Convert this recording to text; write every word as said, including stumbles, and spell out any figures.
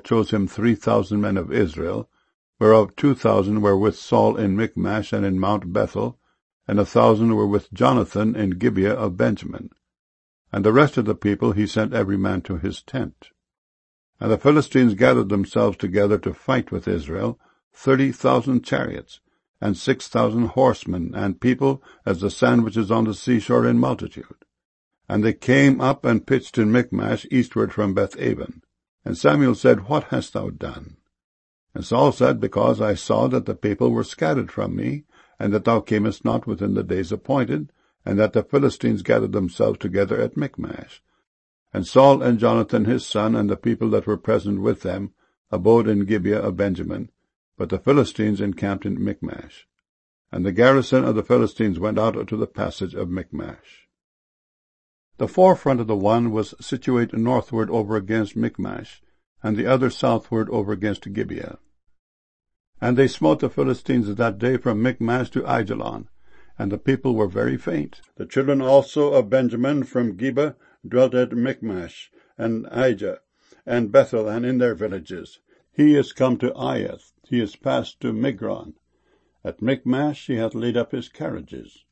chose him three thousand men of Israel, whereof two thousand were with Saul in Michmash and in Mount Bethel, and a thousand were with Jonathan in Gibeah of Benjamin. And the rest of the people he sent every man to his tent. And the Philistines gathered themselves together to fight with Israel, thirty thousand chariots, and six thousand horsemen, and people as the sand which is on the seashore in multitude. And they came up and pitched in Michmash eastward from Bethaven. And Samuel said, What hast thou done? And Saul said, Because I saw that the people were scattered from me, and that thou camest not within the days appointed, and that the Philistines gathered themselves together at Michmash. And Saul and Jonathan his son, and the people that were present with them, abode in Gibeah of Benjamin, but the Philistines encamped in Michmash. And the garrison of the Philistines went out to the passage of Michmash. The forefront of the one was situate northward over against Michmash, and the other southward over against Gibeah. And they smote the Philistines that day from Michmash to Aijalon, and the people were very faint. The children also of Benjamin from Geba dwelt at Michmash, and Aijah, and Bethel, and in their villages. He is come to Aiath, he is passed to Migron. At Michmash he hath laid up his carriages.